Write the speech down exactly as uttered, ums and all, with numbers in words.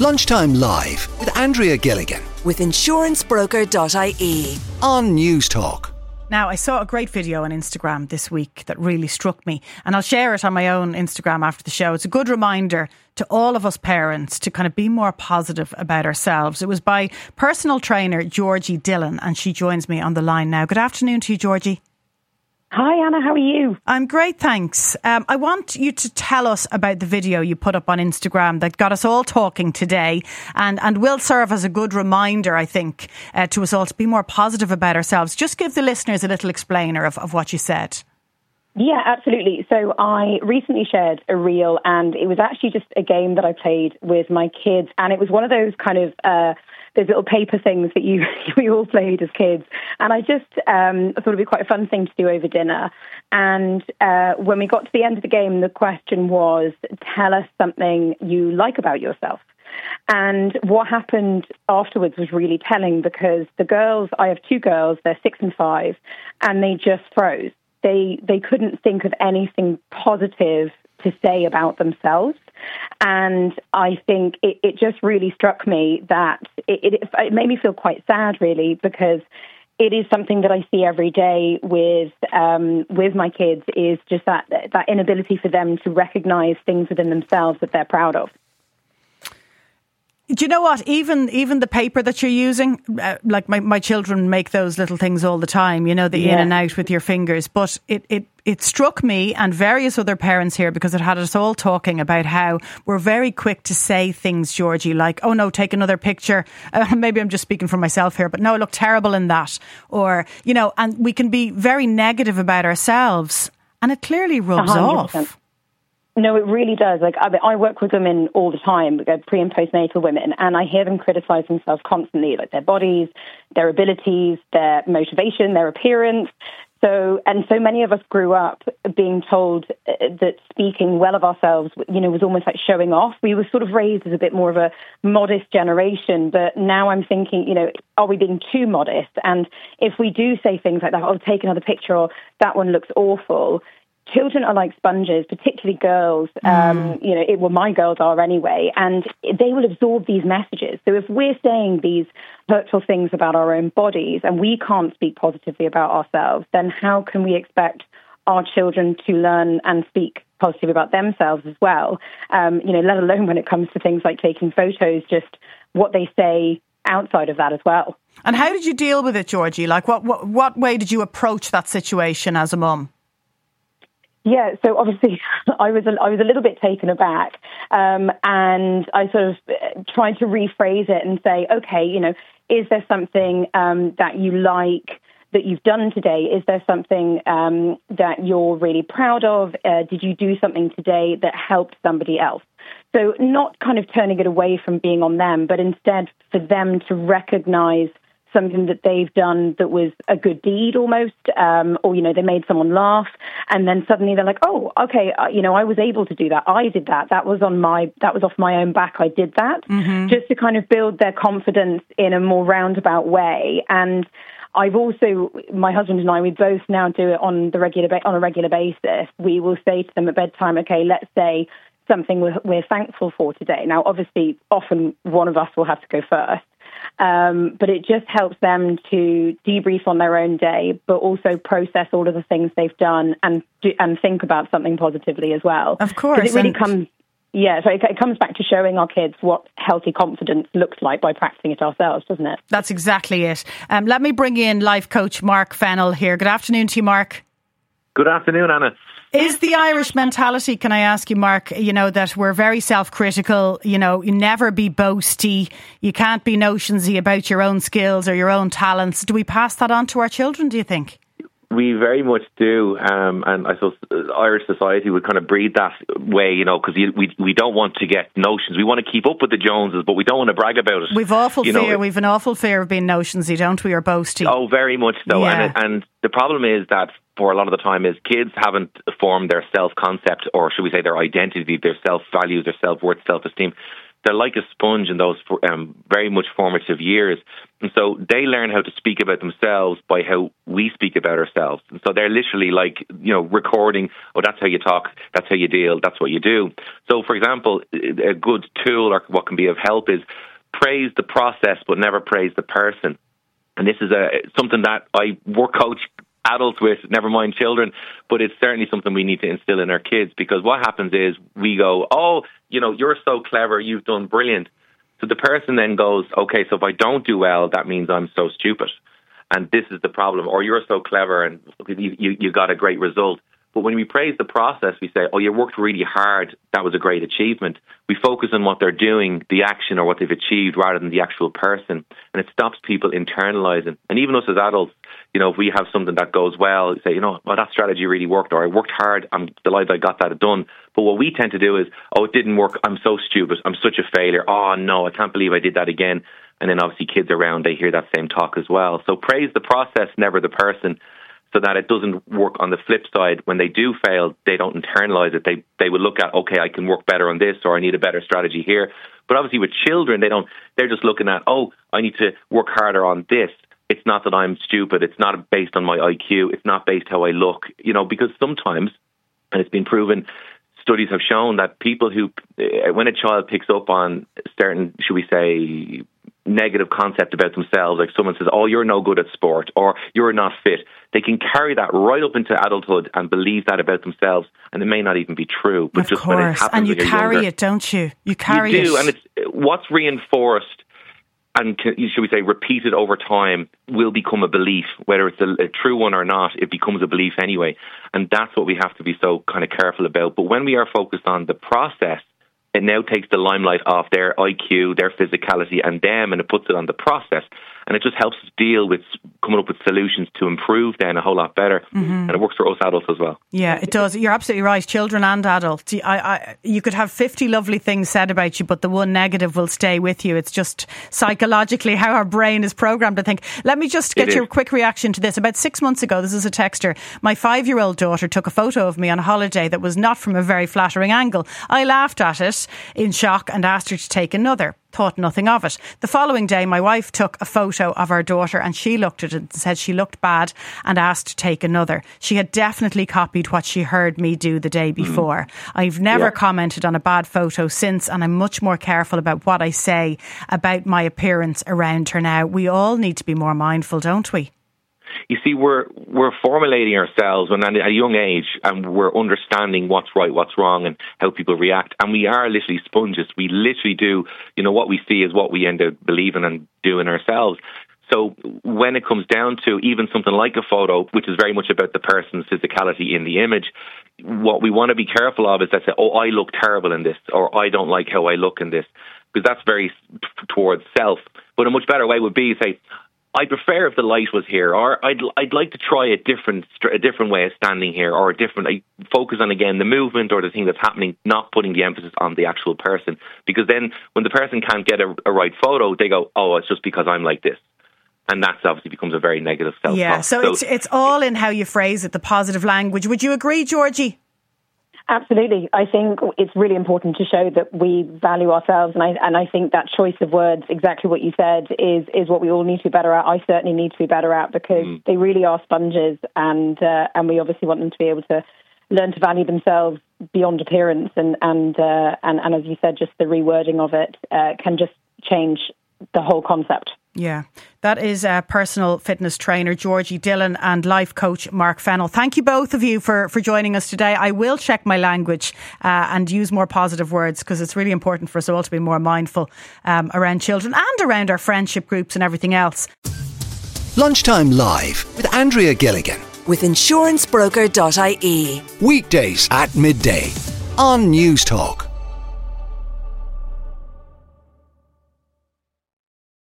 Lunchtime Live with Andrea Gilligan with insurance broker dot I E on News Talk. Now, I saw a great video on Instagram this week that really struck me, and I'll share it on my own Instagram after the show. It's a good reminder to all of us parents to kind of be more positive about ourselves. It was by personal trainer Georgie Dillon, and she joins me on the line now. Good afternoon to you, Georgie. Hi, Anna. How are you? I'm great, thanks. Um, I want you to tell us about the video you put up on Instagram that got us all talking today and, and will serve as a good reminder, I think, uh, to us all to be more positive about ourselves. Just give the listeners a little explainer of, of what you said. Yeah, absolutely. So I recently shared a reel, and it was actually just a game that I played with my kids. And it was one of those kind of uh, those little paper things that you we all played as kids. And I just um, thought it'd be quite a fun thing to do over dinner. And uh, when we got to the end of the game, the question was, tell us something you like about yourself. And what happened afterwards was really telling, because the girls, I have two girls, they're six and five, and they just froze. They they couldn't think of anything positive to say about themselves. And I think it, it just really struck me that it, it, it made me feel quite sad, really, because it is something that I see every day with um, with my kids, is just that that inability for them to recognise things within themselves that they're proud of. Do you know what? Even even the paper that you're using, uh, like my, my children make those little things all the time, you know, the yeah. in and out with your fingers. But it, it, it struck me and various other parents here, because it had us all talking about how we're very quick to say things, Georgie, like, oh no, take another picture. Uh, maybe I'm just speaking for myself here, but no, I look terrible in that. Or, you know, and we can be very negative about ourselves, and it clearly rubs one hundred percent off. No, it really does. Like I, I work with women all the time, pre and postnatal women, and I hear them criticize themselves constantly, like their bodies, their abilities, their motivation, their appearance. So, and so many of us grew up being told that speaking well of ourselves, you know, was almost like showing off. We were sort of raised as a bit more of a modest generation, but now I'm thinking, you know, are we being too modest? And if we do say things like that, oh, take another picture, or that one looks awful. Children are like sponges, particularly girls. Um, mm. You know, it, well, my girls are anyway, and they will absorb these messages. So if we're saying these hurtful things about our own bodies and we can't speak positively about ourselves, then how can we expect our children to learn and speak positively about themselves as well? Um, you know, let alone when it comes to things like taking photos, just what they say outside of that as well. And how did you deal with it, Georgie? Like, what what, what way did you approach that situation as a mum? Yeah, so obviously I was a, I was a little bit taken aback, um, and I sort of tried to rephrase it and say, okay, you know, is there something um, that you like that you've done today? Is there something um, that you're really proud of? Uh, did you do something today that helped somebody else? So not kind of turning it away from being on them, but instead for them to recognise something that they've done that was a good deed almost, um, or, you know, they made someone laugh, and then suddenly they're like, oh, okay, uh, you know, I was able to do that. I did that. That was on my, that was off my own back. I did that. Mm-hmm. Just to kind of build their confidence in a more roundabout way. And I've also, my husband and I, we both now do it on the regular ba- on a regular basis. We will say to them at bedtime, okay, let's say something we're, we're thankful for today. Now, obviously, often one of us will have to go first. Um, but it just helps them to debrief on their own day, but also process all of the things they've done and do, and think about something positively as well. Of course. It really comes, yeah, so it, it comes back to showing our kids what healthy confidence looks like by practicing it ourselves, doesn't it? That's exactly it. Um, let me bring in life coach Mark Fennell here. Good afternoon to you, Mark. Good afternoon, Anna. Is the Irish mentality, can I ask you, Mark, you know, that we're very self-critical, you know, you never be boasty, you can't be notionsy about your own skills or your own talents. Do we pass that on to our children, do you think? We very much do, um, and I suppose Irish society would kind of breed that way, you know, because we we don't want to get notions. We want to keep up with the Joneses, but we don't want to brag about it. We've awful you fear. Know, We've an awful fear of being notionsy, don't we, or boasty? Oh, very much so. Yeah. And and the problem is that for a lot of the time is kids haven't formed their self-concept, or should we say their identity, their self-values, their self-worth, self-esteem, they're like a sponge in those um, very much formative years. And so they learn how to speak about themselves by how we speak about ourselves. And so they're literally like, you know, recording, oh, that's how you talk, that's how you deal, that's what you do. So, for example, a good tool or what can be of help is praise the process but never praise the person. And this is a something that I work coach adults with, never mind children, but it's certainly something we need to instill in our kids, because what happens is we go, oh, you know, you're so clever, you've done brilliant. So the person then goes, okay, so if I don't do well, that means I'm so stupid. And this is the problem. Or you're so clever and you, you, you got a great result. But when we praise the process, we say, oh, you worked really hard, that was a great achievement. We focus on what they're doing, the action or what they've achieved, rather than the actual person. And it stops people internalizing. And even us as adults, you know, if we have something that goes well, say, you know, well, that strategy really worked, or I worked hard, I'm delighted I got that done. But what we tend to do is, oh, it didn't work, I'm so stupid, I'm such a failure, oh no, I can't believe I did that again. And then obviously kids around, they hear that same talk as well. So praise the process, never the person, so that it doesn't work on the flip side. When they do fail, they don't internalize it. They they will look at, okay, I can work better on this, or I need a better strategy here. But obviously with children, they don't, they're just looking at, oh, I need to work harder on this. It's not that I'm stupid. It's not based on my I Q. It's not based how I look, you know, because sometimes, and it's been proven, studies have shown that people who, when a child picks up on certain, should we say, negative concept about themselves, like someone says, oh, you're no good at sport, or you're not fit, they can carry that right up into adulthood and believe that about themselves, and it may not even be true. But of just course, when it happens, and you carry younger, it, don't you? You carry you do, it. and it's what's reinforced and, should we say, repeated over time will become a belief, whether it's a, a true one or not. It becomes a belief anyway, and that's what we have to be so kind of careful about. But when we are focused on the process, it now takes the limelight off their I Q, their physicality, and them, and it puts it on the process. And it just helps us deal with coming up with solutions to improve then a whole lot better. Mm-hmm. And it works for us adults as well. Yeah, it does. You're absolutely right. Children and adults. I, I, you could have fifty lovely things said about you, but the one negative will stay with you. It's just psychologically how our brain is programmed to think. Let me just get your quick reaction to this. About six months ago, this is a texter, my five-year-old daughter took a photo of me on a holiday that was not from a very flattering angle. I laughed at it in shock and asked her to take another. Thought nothing of it. The following day, my wife took a photo of our daughter and she looked at it and said she looked bad and asked to take another. She had definitely copied what she heard me do the day before. Mm. I've never yeah. commented on a bad photo since, and I'm much more careful about what I say about my appearance around her now. We all need to be more mindful, don't we? You see, we're we're formulating ourselves when at a young age, and we're understanding what's right, what's wrong, and how people react. And we are literally sponges. We literally do, you know, what we see is what we end up believing and doing ourselves. So when it comes down to even something like a photo, which is very much about the person's physicality in the image, what we want to be careful of is that say, oh, I look terrible in this, or I don't like how I look in this, because that's very towards self. But a much better way would be say, I'd prefer if the light was here, or I'd I'd like to try a different a different way of standing here, or a different I focus on again the movement or the thing that's happening, not putting the emphasis on the actual person. Because then when the person can't get a, a right photo, they go, oh, it's just because I'm like this. And that obviously becomes a very negative self-talk. Yeah, so, so it's it's all in how you phrase it, the positive language. Would you agree, Georgie? Absolutely. I think it's really important to show that we value ourselves, and I and I think that choice of words, exactly what you said, is is what we all need to be better at. I certainly need to be better at, because mm. they really are sponges, and uh, and we obviously want them to be able to learn to value themselves beyond appearance, and and uh, and, and as you said, just the rewording of it uh, can just change the whole concept. Yeah, that is uh, personal fitness trainer Georgie Dillon and life coach Mark Fennell. Thank you both of you for, for joining us today. I will check my language uh, and use more positive words, because it's really important for us all to be more mindful um, around children and around our friendship groups and everything else. Lunchtime Live with Andrea Gilligan. With insurance broker dot I E. Weekdays at midday on News Talk.